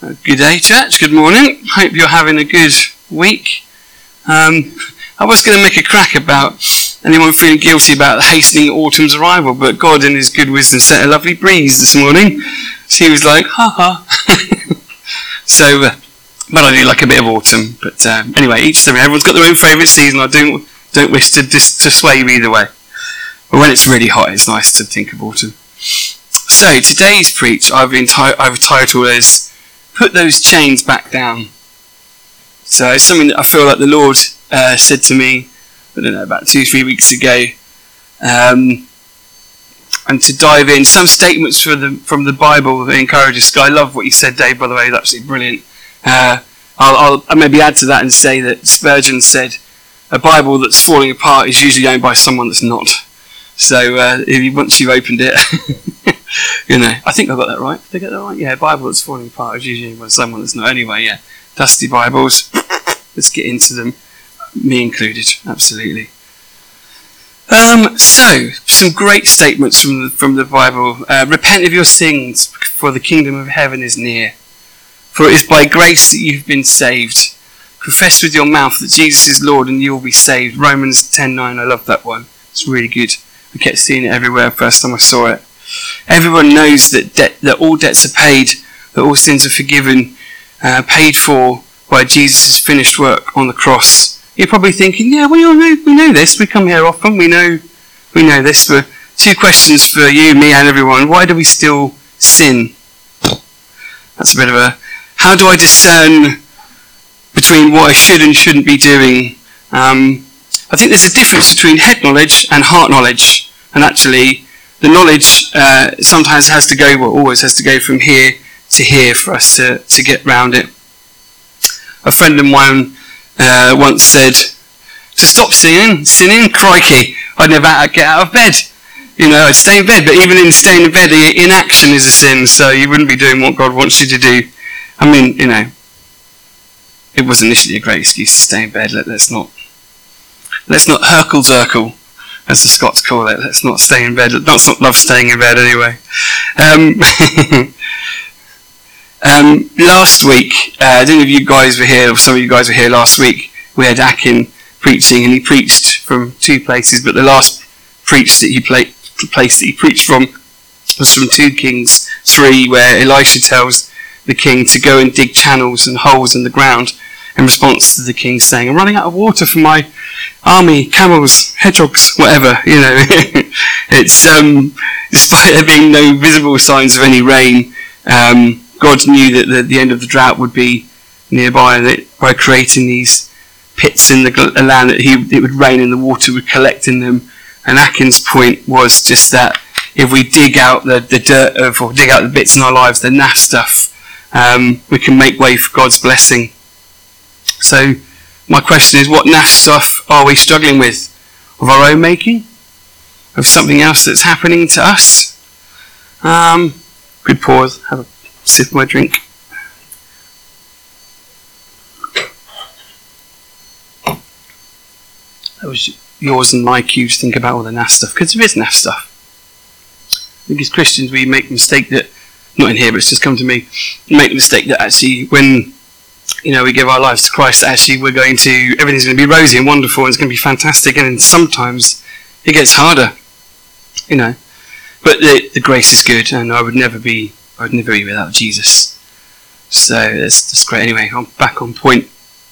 Good day, church. Good morning. Hope you're having a good week. I was going to make a crack about anyone feeling guilty about hastening autumn's arrival, but God in his good wisdom sent a lovely breeze this morning. So he was like, ha ha. So, but I do like a bit of autumn. But anyway, each time everyone's got their own favourite season. I don't wish to sway you either way. But when it's really hot, it's nice to think of autumn. So today's preach I've titled as "Put Those Chains Back Down." So it's something that I feel like the Lord said to me, I don't know, about 2-3 weeks ago, and to dive in some statements from the Bible that encourage us. I love what you said, Dave. By the way, that's absolutely brilliant. I'll maybe add to that and say that Spurgeon said, "A Bible that's falling apart is usually owned by someone that's not." So once you've opened it, I think I got that right. Did I get that right? Yeah, a Bible that's falling apart is usually owned by someone that's not. Anyway, yeah, dusty Bibles. Let's get into them, me included, absolutely. So, some great statements from the Bible. Repent of your sins, for the kingdom of heaven is near. For it is by grace that you've been saved. Confess with your mouth that Jesus is Lord and you will be saved. Romans 10:9, I love that one. It's really good. I kept seeing it everywhere first time I saw it. Everyone knows that all debts are paid, that all sins are forgiven, paid for by Jesus' finished work on the cross. You're probably thinking, yeah, we know this. We come here often. We know this. But 2 questions for you, me, and everyone. Why do we still sin? That's a bit of a... How do I discern between what I should and shouldn't be doing? I think there's a difference between head knowledge and heart knowledge. And actually, the knowledge sometimes always has to go from here to here for us to get round it. A friend of mine once said, to stop sinning, crikey, I'd never get out of bed. I'd stay in bed, but even in staying in bed, inaction is a sin, so you wouldn't be doing what God wants you to do. I mean, it was initially a great excuse to stay in bed. Let's not herkle-zirkle, as the Scots call it. Let's not stay in bed. Let's not love staying in bed anyway. Last week, I don't know if you guys were here, or some of you guys were here last week, we had Akin preaching, and he preached from 2 places, but the last place that he preached from was from 2 Kings 3, where Elisha tells the king to go and dig channels and holes in the ground in response to the king saying, "I'm running out of water for my army, camels, hedgehogs, whatever." It's despite there being no visible signs of any rain, God knew that the end of the drought would be nearby, and that by creating these pits in the land, that it would rain and the water would collect in them. And Akin's point was just that if we dig out the dirt or dig out the bits in our lives, the naff stuff, we can make way for God's blessing. So my question is, what naff stuff are we struggling with? Of our own making? Of something else that's happening to us? Good pause, have a sip of my drink. That was yours and my cue to think about all the naff stuff, because there is naff stuff. I think as Christians we make the mistake that, not in here but it's just come to me, make the mistake that actually when we give our lives to Christ, actually everything's going to be rosy and wonderful and it's going to be fantastic, and then sometimes it gets harder, But the grace is good, and I would never be without Jesus. So that's great. Anyway, I'm back on point.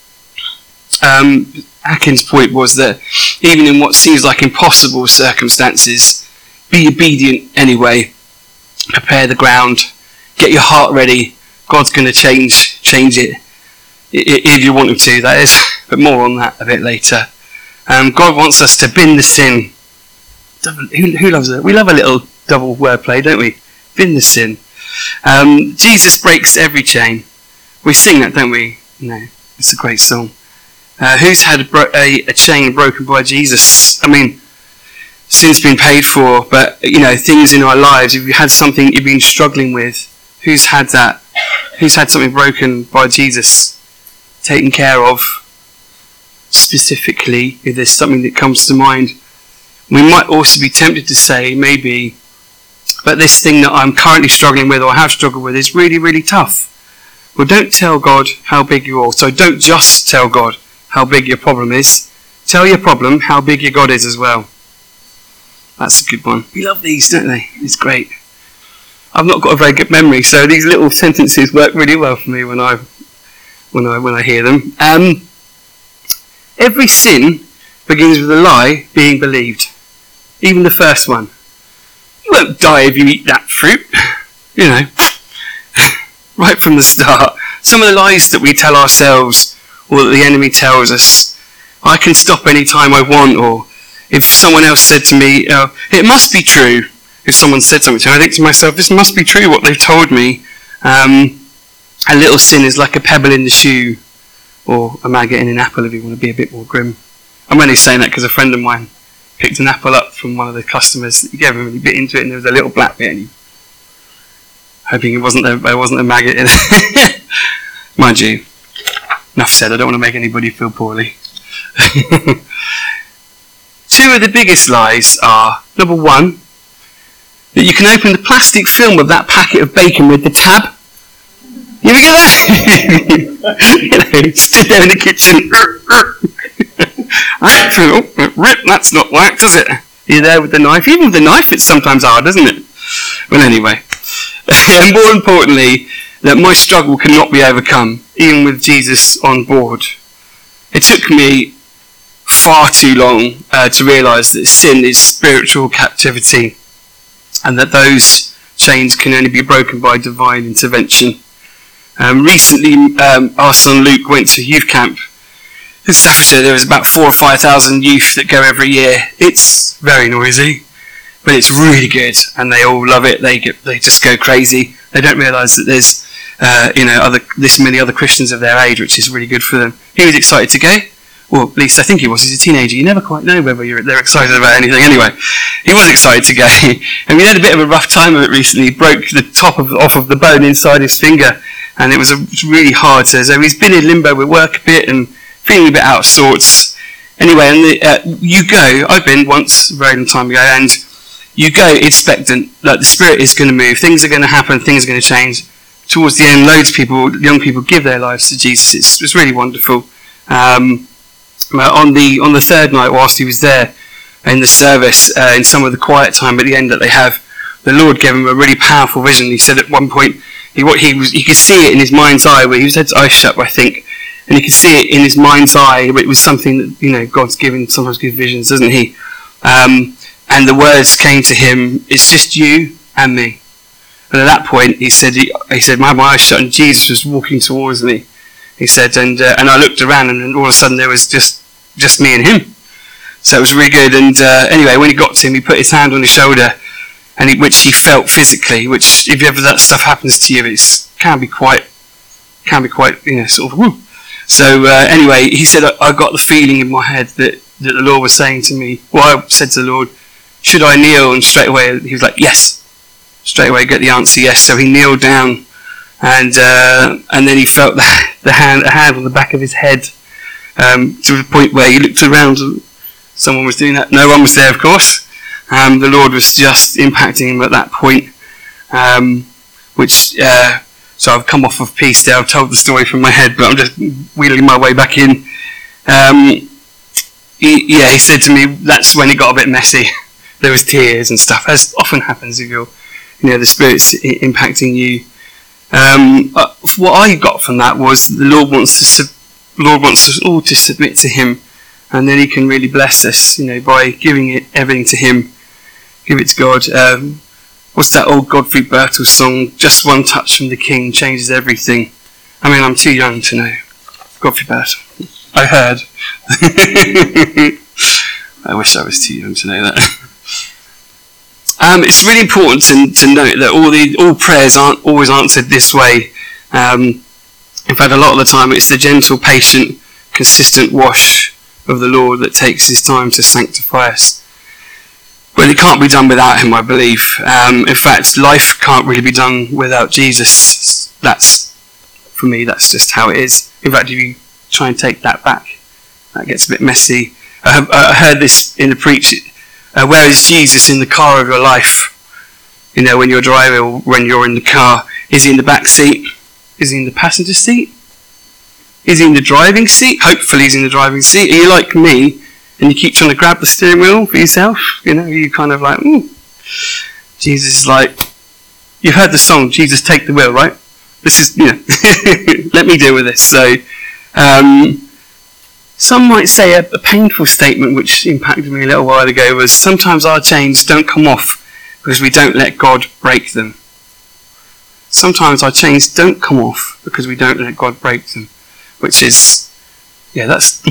Akin's point was that even in what seems like impossible circumstances, be obedient anyway. Prepare the ground. Get your heart ready. God's going to change it if you want him to, that is. But more on that a bit later. God wants us to bin the sin. Who loves it? We love a little double wordplay, don't we? Bin the sin. Jesus breaks every chain. We sing that, don't we? No, it's a great song. Who's had a chain broken by Jesus? I mean, sin's been paid for, but things in our lives. If you had something you've been struggling with, who's had that? Who's had something broken by Jesus, taken care of? Specifically, if there's something that comes to mind, we might also be tempted to say, maybe, but this thing that I'm currently struggling with or have struggled with is really, really tough. Well, don't tell God how big you are. So don't just tell God how big your problem is. Tell your problem how big your God is as well. That's a good one. We love these, don't they? It's great. I've not got a very good memory, so these little sentences work really well for me when I hear them. Every sin begins with a lie being believed. Even the first one. You won't die if you eat that fruit. You know, right from the start. Some of the lies that we tell ourselves, or that the enemy tells us, I can stop any time I want, or if someone else said to me, it must be true. If someone said something to me, I think to myself, this must be true, what they've told me. A little sin is like a pebble in the shoe, or a maggot in an apple if you want to be a bit more grim. I'm only saying that because a friend of mine picked an apple up from one of the customers. He gave him a bit into it, and there was a little black bit, and he, hoping there wasn't a maggot in it. Mind you, enough said, I don't want to make anybody feel poorly. Two of the biggest lies are, number one, that you can open the plastic film of that packet of bacon with the tab. You ever get that? Stood there in the kitchen. That's not worked, does it? You're there with the knife. Even with the knife, it's sometimes hard, isn't it? Well, anyway. And more importantly, that my struggle cannot be overcome, even with Jesus on board. It took me far too long to realise that sin is spiritual captivity, and that those chains can only be broken by divine intervention. Recently, our son Luke went to youth camp in Staffordshire. There was about 4,000 or 5,000 youth that go every year. It's very noisy, but it's really good, and they all love it. They just go crazy. They don't realise that there's this many other Christians of their age, which is really good for them. He was excited to go. Well, at least I think he was. He's a teenager. You never quite know whether they're excited about anything. Anyway, he was excited to go. And we had a bit of a rough time of it recently. He broke the top off of the bone inside his finger. And it was really hard. So he's been in limbo with work a bit and feeling a bit out of sorts. Anyway, and you go. I've been once, a very long time ago. And you go expectant that the Spirit is going to move. Things are going to happen. Things are going to change. Towards the end, loads of people, young people, give their lives to Jesus. It's really wonderful. On the third night, whilst he was there in the service, in some of the quiet time at the end that they have, the Lord gave him a really powerful vision. He said at one point, he could see it in his mind's eye, where he was had his eyes shut, I think, and he could see it in his mind's eye. But it was something that God's sometimes gives visions, doesn't he? And the words came to him, "It's just you and me." And at that point, he said, "My eyes shut, and Jesus was walking towards me." He said, and I looked around, and all of a sudden there was just me and him. So it was really good. And anyway, when he got to him, he put his hand on his shoulder, which he felt physically. Which, if ever that stuff happens to you, it can be quite, sort of woo. So anyway, he said, I got the feeling in my head that the Lord was saying to me. Well, I said to the Lord, should I kneel? And straight away he was like, yes. Straight away get the answer, yes. So he kneeled down, and then he felt a hand on the back of his head, to the point where he looked around and someone was doing that. No one was there, of course. The Lord was just impacting him at that point, so I've come off of peace there. I've told the story from my head, but I'm just wheeling my way back in. He said to me, that's when it got a bit messy. There was tears and stuff, as often happens if the Spirit's impacting you. What I got from that was the Lord wants us all to submit to Him, and then He can really bless us, by giving everything to Him. Give it to God. What's that old Godfrey Birtle song? Just one touch from the King changes everything. I mean, I'm too young to know Godfrey Birtle. I heard. I wish I was too young to know that. It's really important to note that all prayers aren't always answered this way. In fact, a lot of the time it's the gentle, patient, consistent wash of the Lord that takes His time to sanctify us. But it can't be done without Him, I believe. In fact, life can't really be done without Jesus. For me, that's just how it is. In fact, if you try and take that back, that gets a bit messy. I heard this in the preach. Where is Jesus in the car of your life? When you're driving or when you're in the car, is He in the back seat? Is he in the passenger seat? Is he in the driving seat? Hopefully he's in the driving seat. Are you like me and you keep trying to grab the steering wheel for yourself? You know, you kind of like, Jesus is like, you've heard the song, Jesus take the wheel, right? This is, let me deal with this. So, some might say a painful statement which impacted me a little while ago was, sometimes our chains don't come off because we don't let God break them. Sometimes our chains don't come off because we don't let God break them. Which is, that's,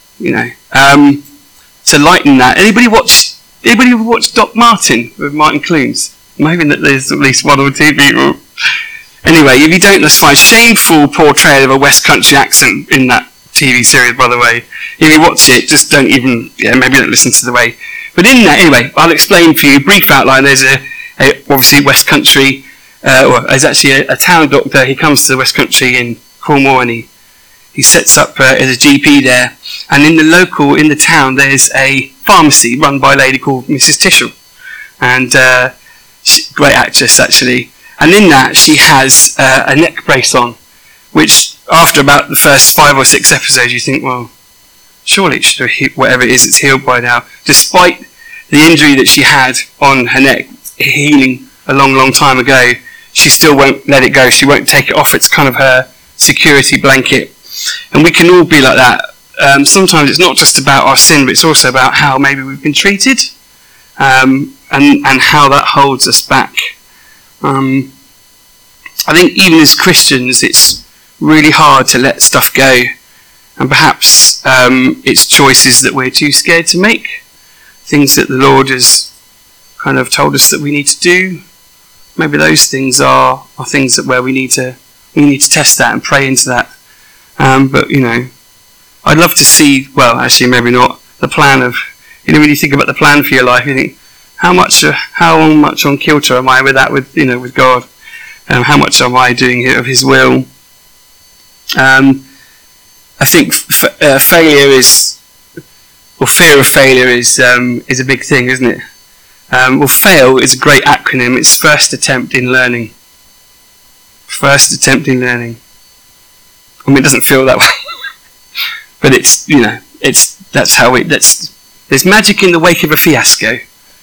to lighten that. Anybody watch Doc Martin with Martin Clunes? Maybe that there's at least one or two people. Anyway, if you don't, that's fine. Shameful portrayal of a West Country accent in that TV series, by the way. If you watch it, just don't even, maybe don't listen to the way. But in that, anyway, I'll explain for you, brief outline. There's obviously West Country, there's actually a town doctor. He comes to the West Country in Cornwall and he sets up as a GP there. And in the town, there's a pharmacy run by a lady called Mrs. Tishel. And great actress, actually. And in that, she has a neck brace on, which after about the first 5 or 6 episodes, you think, well, surely it should have, whatever it is, it's healed by now. Despite the injury that she had on her neck, healing a long, long time ago, she still won't let it go. She won't take it off. It's kind of her security blanket. And we can all be like that. Sometimes it's not just about our sin, but it's also about how maybe we've been treated, and how that holds us back. I think even as Christians, it's really hard to let stuff go, and perhaps it's choices that we're too scared to make, things that the Lord has kind of told us that we need to do. Maybe those things are things that where we need to test that and pray into that. But I'd love to see. Well, actually, maybe not the plan of. When you think about the plan for your life, you think, how much on kilter am I with that? With God, how much am I doing of His will? I think failure fear of failure is a big thing, isn't it? FAIL is a great acronym. It's first attempt in learning. First attempt in learning. I mean, it doesn't feel that way, but it's that's how there's magic in the wake of a fiasco.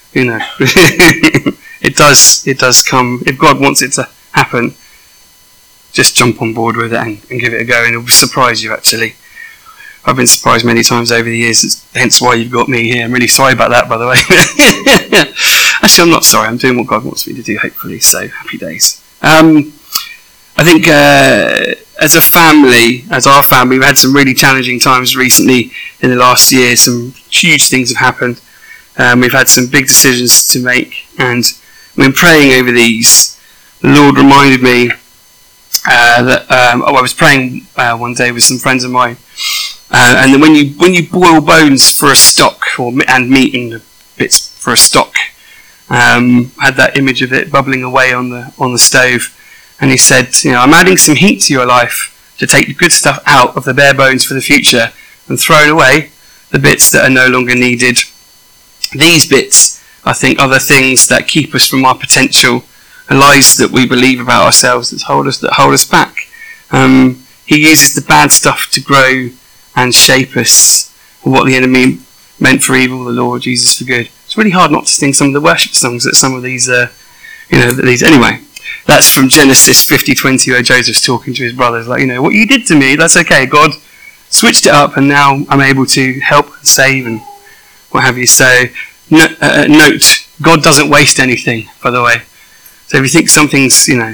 It does come. If God wants it to happen, just jump on board with it and give it a go, and it will surprise you. Actually, I've been surprised many times over the years. Hence why you've got me here. I'm really sorry about that, by the way. Actually, I'm not sorry. I'm doing what God wants me to do. Hopefully, so happy days. I think as our family, we've had some really challenging times recently in the last year. Some huge things have happened. We've had some big decisions to make, and when praying over these, the Lord reminded me that I was praying one day with some friends of mine, and then when you boil bones for a stock and meat and bits for a stock, had that image of it bubbling away on the stove. And he said, I'm adding some heat to your life to take the good stuff out of the bare bones for the future and throwing away the bits that are no longer needed. These bits, I think, are the things that keep us from our potential, the lies that we believe about ourselves that hold us back. He uses the bad stuff to grow and shape us. What the enemy meant for evil, the Lord uses for good. It's really hard not to sing some of the worship songs that some of these, anyway. That's from Genesis 50:20, where Joseph's talking to his brothers, like, what you did to me, that's okay. God switched it up, and now I'm able to help and save and what have you. So, note, God doesn't waste anything, by the way. So if you think something's, He'll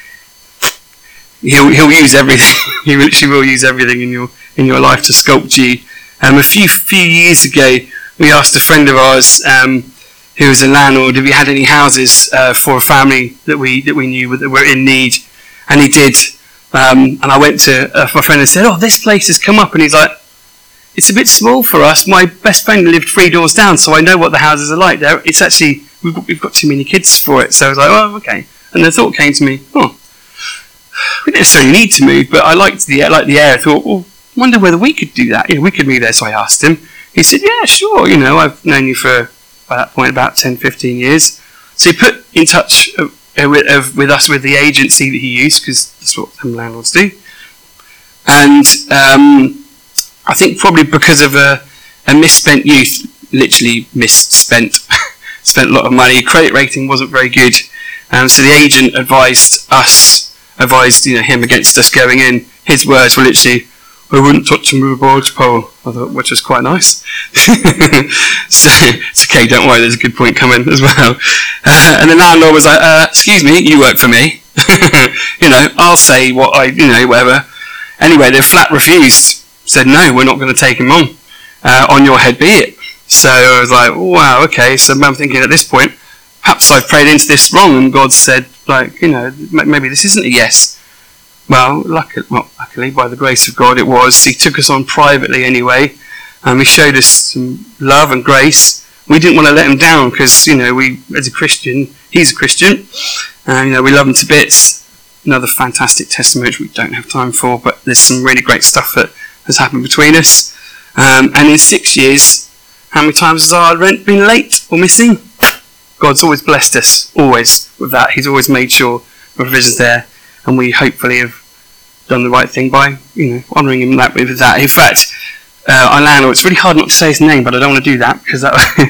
use everything. He literally will use everything in your life to sculpt you. A few years ago, we asked a friend of ours, who was a landlord, if he had any houses for a family that we knew that were in need, and he did. And I went to my friend and said, this place has come up, and he's like, it's a bit small for us. My best friend lived 3 doors down, so I know what the houses are like there. It's actually, we've got too many kids for it. So I was like, okay. And the thought came to me, we don't necessarily need to move, but I liked the air. I thought, wonder whether we could do that. We could move there. So I asked him. He said, yeah, sure. I've known you for, by that point, about 10, 15 years. So he put in touch with us with the agency that he used, because that's what some landlords do. And I think probably because of a misspent youth, literally misspent, spent a lot of money. Credit rating wasn't very good, so the agent advised him against us going in. His words were literally, "I wouldn't touch him with a barge pole," which was quite nice. So it's okay, don't worry, there's a good point coming as well. And the landlord was like, "Excuse me, you work for me. I'll say what whatever." Anyway, they flat refused. Said, "No, we're not going to take him on. On your head be it." So I was like, "Wow, okay." So I'm thinking at this point, perhaps I've prayed into this wrong, and God said, maybe this isn't a yes. Well, luckily, by the grace of God, it was. He took us on privately anyway, and he showed us some love and grace. We didn't want to let him down because, as a Christian, he's a Christian, and we love him to bits. Another fantastic testimony which we don't have time for, but there's some really great stuff that has happened between us. And in 6 years, how many times has our rent been late or missing? God's always blessed us, always, with that. He's always made sure the provision's there, and we hopefully have done the right thing by, honouring him with that. In fact, our landlord, it's really hard not to say his name, but I don't want to do that, because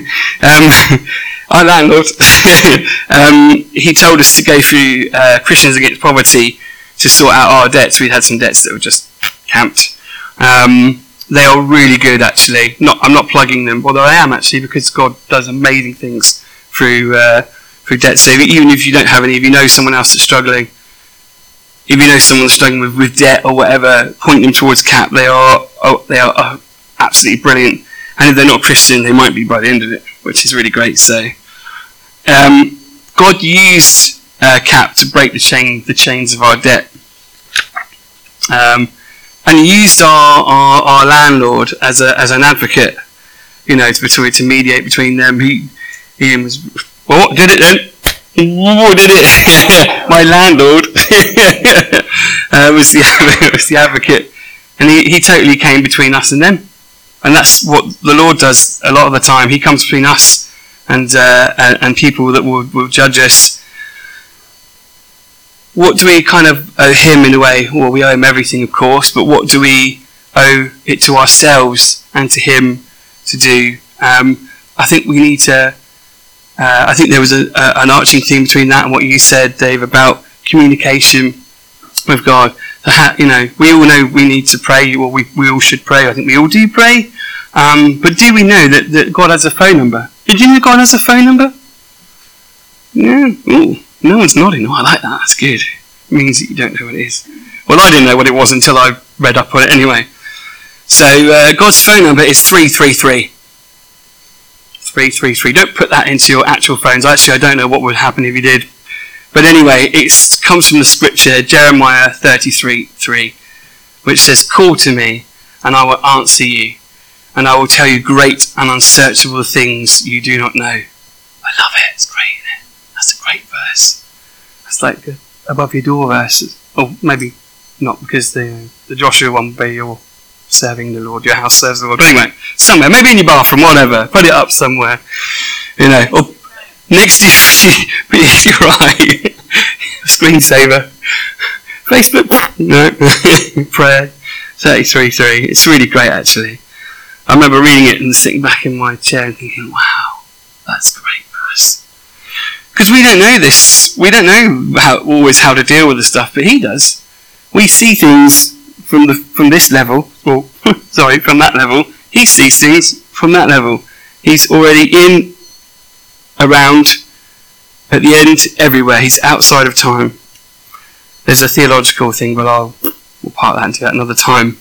our landlord, he told us to go through Christians Against Poverty to sort out our debts. We'd had some debts that were just camped. They are really good, actually. I'm not plugging them, although I am actually, because God does amazing things through debt. So even if you don't have any, if you know someone else that's struggling, if you know someone struggling with debt or whatever, point them towards CAP. They are absolutely brilliant. And if they're not Christian, they might be by the end of it, which is really great. So God used CAP to break the chains of our debt. And he used our landlord as an advocate, to mediate between them. He was, what did it then? What did it? My landlord was the advocate, and he totally came between us and them. And that's what the Lord does a lot of the time. He comes between us and people that will judge us. What do we kind of owe him in a way? Well, we owe him everything, of course, but what do we owe it to ourselves and to him to do? I think we need to. I think there was an arching theme between that and what you said, Dave, about communication with God. We all know we need to pray, or we all should pray. I think we all do pray. But do we know that God has a phone number? Did you know God has a phone number? Yeah. Ooh, no one's nodding. Oh, I like that. That's good. It means that you don't know what it is. Well, I didn't know what it was until I read up on it anyway. So God's phone number is 333. 333. Don't put that into your actual phones. Actually, I don't know what would happen if you did. But anyway, it comes from the scripture, Jeremiah 33:3, which says, "Call to me, and I will answer you, and I will tell you great and unsearchable things you do not know." I love it. It's great, isn't it? That's a great verse. That's like the above your door verse. Or maybe not, because the Joshua one will be your serving the Lord, your house serves the Lord. Anyway, somewhere, maybe in your bathroom, whatever. Put it up somewhere, or next to you. You're right. Screensaver. Facebook. No. Prayer. 33:3. It's really great, actually. I remember reading it and sitting back in my chair and thinking, wow, that's a great verse. Because we don't know this. We don't know always how to deal with the stuff, but he does. We see things from this level, or from that level. He sees things from that level. He's already in, around, at the end, everywhere. He's outside of time. There's a theological thing, but we'll part that into that another time.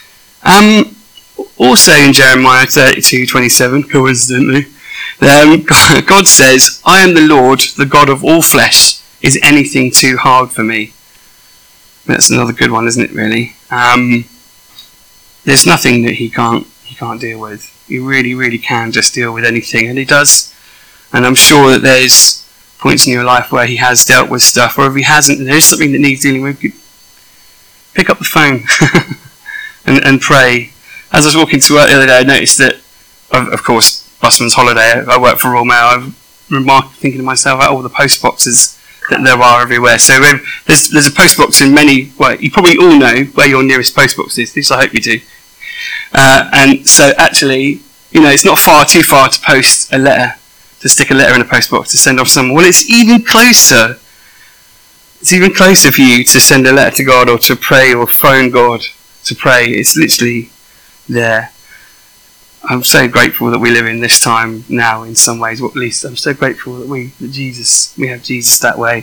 Also in Jeremiah 32:27, coincidentally, God says, "I am the Lord, the God of all flesh. Is anything too hard for me?" That's another good one, isn't it, really? There's nothing that he can't deal with. He really, really can just deal with anything, and he does. And I'm sure that there's points in your life where he has dealt with stuff, or if he hasn't, and there's something that needs dealing with, pick up the phone and pray. As I was walking to work the other day, I noticed that, of course, Busman's Holiday, I work for Royal Mail, I remarked, thinking to myself, all the post boxes that there are everywhere. So there's a post box in many. Well, you probably all know where your nearest post box is. At least I hope you do. And so actually, it's not too far to post a letter, to stick a letter in a post box to send off someone. Well, it's even closer. It's even closer for you to send a letter to God or to pray or phone God to pray. It's literally there. I'm so grateful that we live in this time now in some ways, or at least I'm so grateful that we have Jesus that way.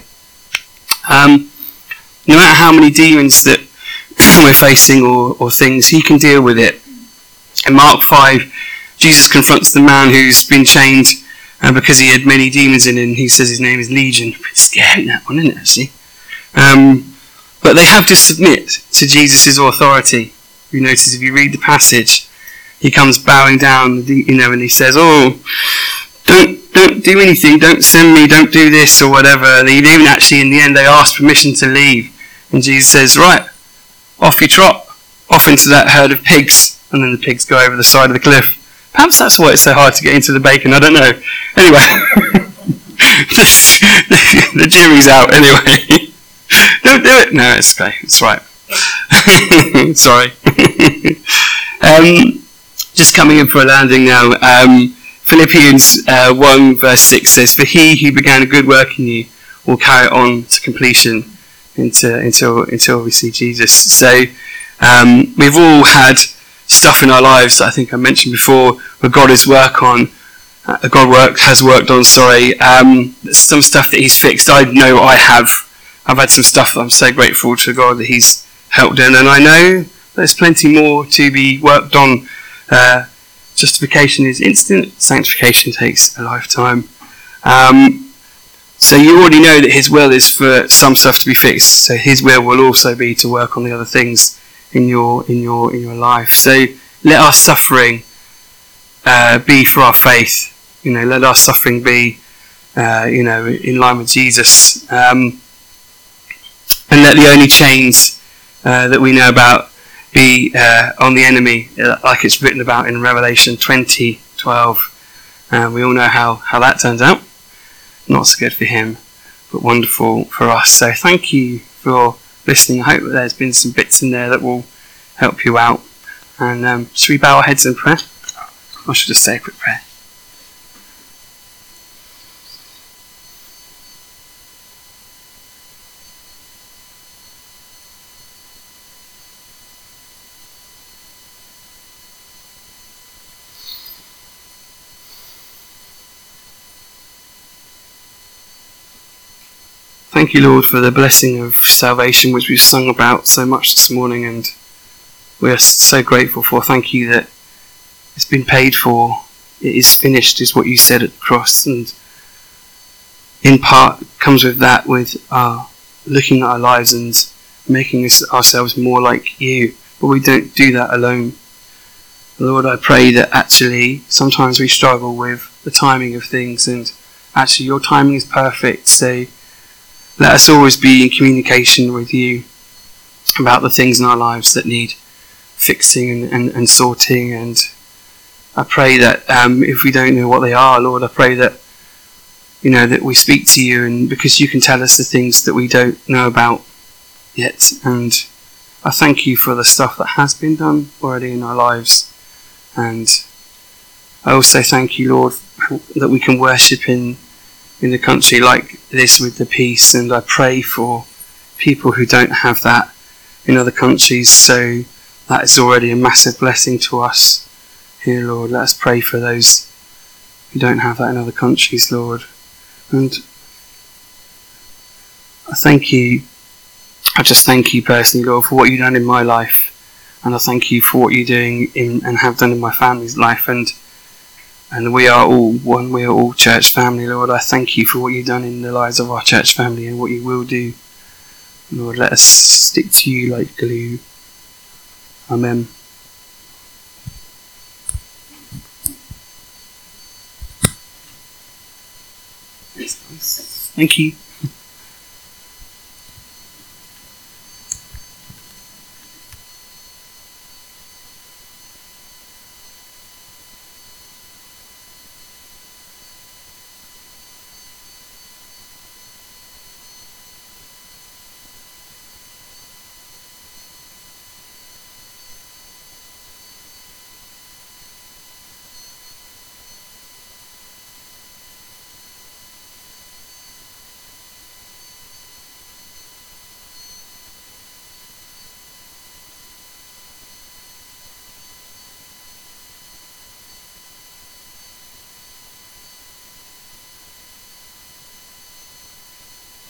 No matter how many demons that we're facing or things, he can deal with it. In Mark 5, Jesus confronts the man who's been chained because he had many demons in him. He says his name is Legion. A bit scary, that one, isn't it, actually? But they have to submit to Jesus' authority. You notice if you read the passage, he comes bowing down, and he says, "Oh, don't do anything, don't send me, don't do this or whatever." And even actually in the end they ask permission to leave. And Jesus says, "Right, off you trot, off into that herd of pigs." And then the pigs go over the side of the cliff. Perhaps that's why it's so hard to get into the bacon, I don't know. Anyway, the jury's out anyway. Don't do it. No, it's okay, it's right. Sorry. Just coming in for a landing now. Philippians 1 verse 6 says, "For he who began a good work in you will carry it on to completion until we see Jesus." So we've all had stuff in our lives that I think I mentioned before where God has worked on. Some stuff that he's fixed. I know I've had some stuff that I'm so grateful to God that he's helped in, and I know there's plenty more to be worked on. Justification is instant, sanctification takes a lifetime. So you already know that his will is for some stuff to be fixed, so his will also be to work on the other things in your life. So let our suffering be for our faith. Let our suffering be in line with Jesus. And let the only chains that we know about be on the enemy, like it's written about in Revelation 20:12. We all know how that turns out. Not so good for him, but wonderful for us. So thank you for listening. I hope that there's been some bits in there that will help you out. And should we bow our heads in prayer? Or should I just say a quick prayer? Thank you, Lord, for the blessing of salvation which we've sung about so much this morning, and we are so grateful for. Thank you that it's been paid for. It is finished, is what you said at the cross, and in part comes with that, with looking at our lives and making ourselves more like you. But we don't do that alone. Lord, I pray that actually sometimes we struggle with the timing of things, and actually your timing is perfect. So let us always be in communication with you about the things in our lives that need fixing and sorting. And I pray that if we don't know what they are, Lord, I pray that that we speak to you, and because you can tell us the things that we don't know about yet. And I thank you for the stuff that has been done already in our lives. And I also thank you, Lord, that we can worship in the country like this with the peace, and I pray for people who don't have that in other countries, so that is already a massive blessing to us here, Lord. Let us pray for those who don't have that in other countries, Lord. And I just thank you personally, Lord, for what you've done in my life, and I thank you for what you're doing and have done in my family's life, and we are all one, we are all church family, Lord. I thank you for what you've done in the lives of our church family and what you will do. Lord, let us stick to you like glue. Amen. Thank you.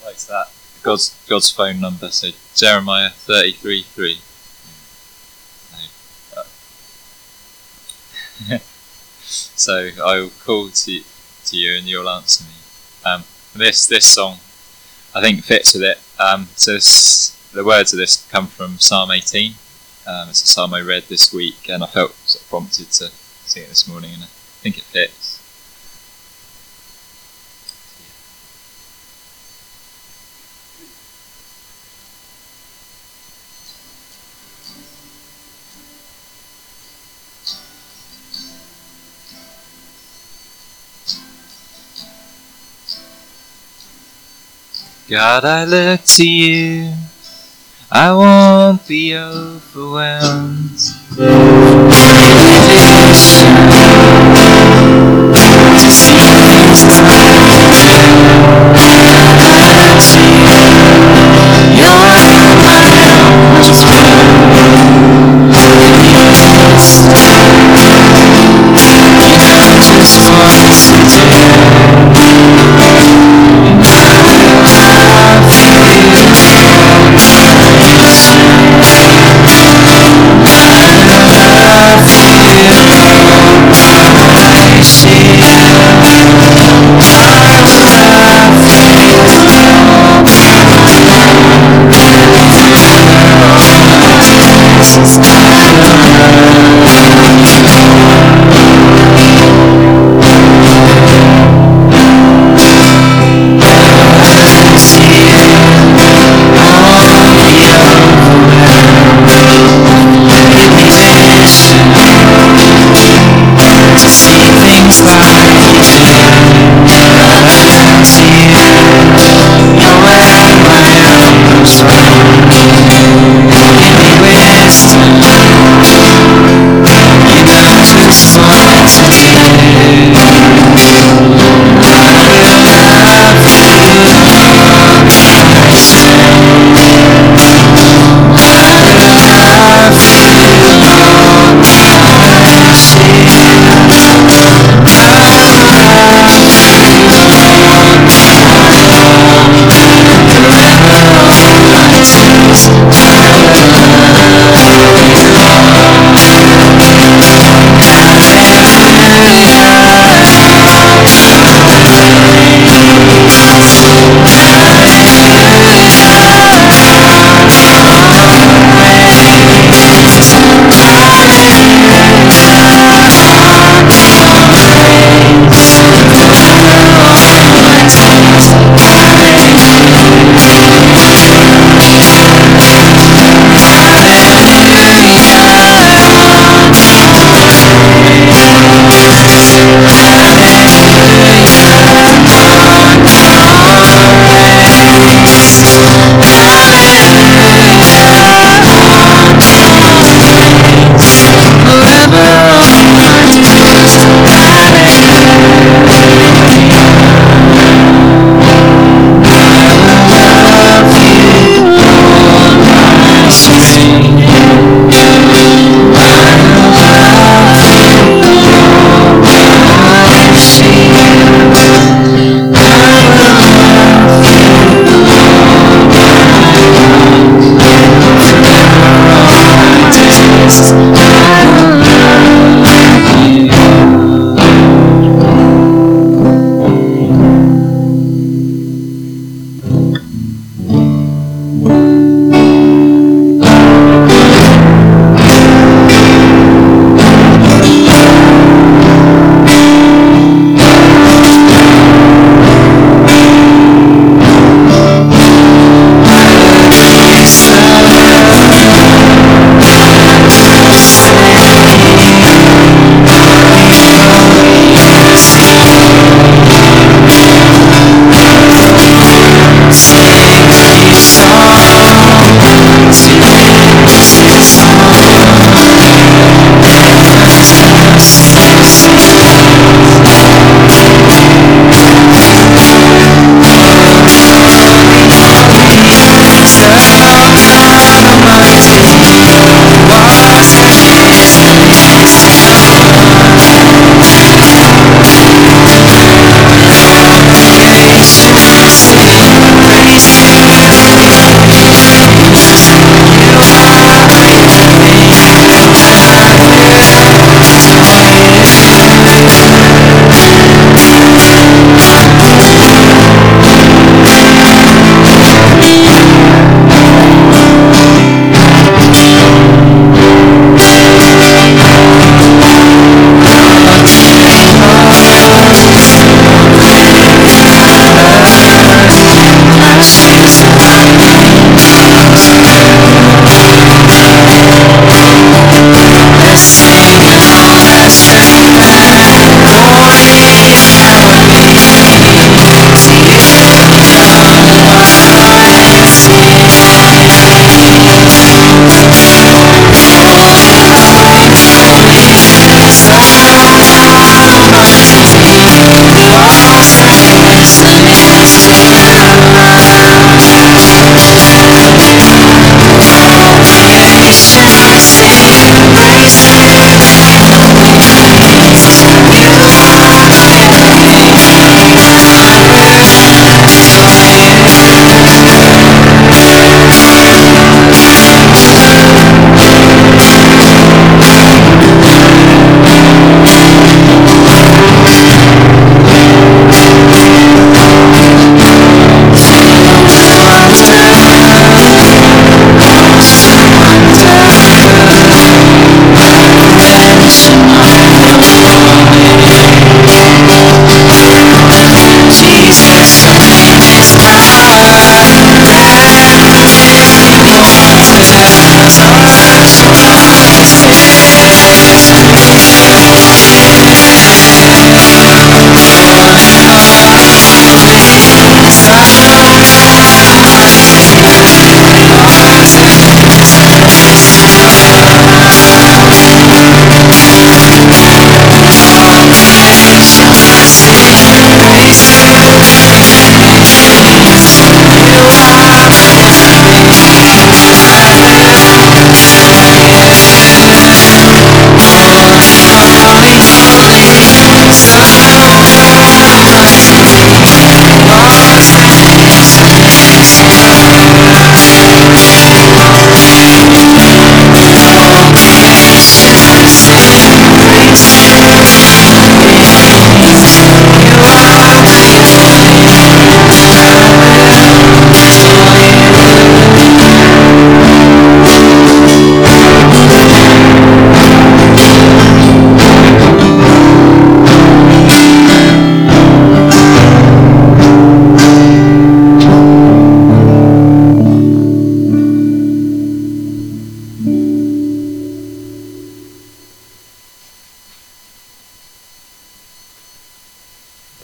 post that. God's phone number. So Jeremiah 33:3. So I will call to you and you'll answer me. This song I think fits with it. So the words of this come from Psalm 18. It's a psalm I read this week and I felt sort of prompted to sing it this morning, and I think it fits. God, I look to you, I won't be overwhelmed. To see things you're my just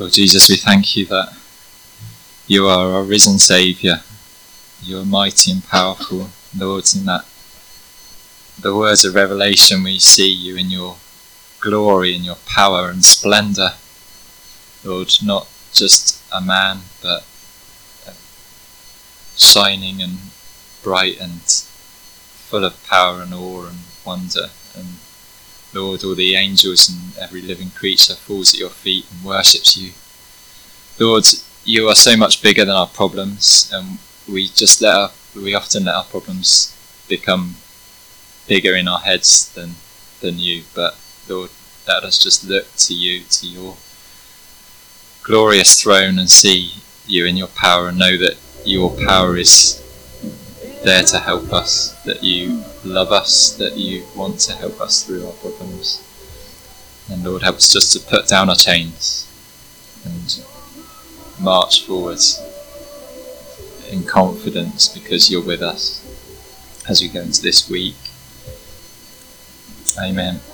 Lord Jesus, we thank you that you are our risen Saviour. You are mighty and powerful, Lord, in that the words of Revelation we see you in your glory and your power and splendour. Lord, not just a man, but shining and bright and full of power and awe and wonder. And Lord, all the angels and every living creature falls at your feet and worships you. Lord, you are so much bigger than our problems, and we often let our problems become bigger in our heads than you. But Lord, let us just look to you, to your glorious throne, and see you in your power, and know that your power is there to help us, that you love us, that you want to help us through our problems. And Lord, help us just to put down our chains and march forward in confidence, because you're with us as we go into this week. Amen.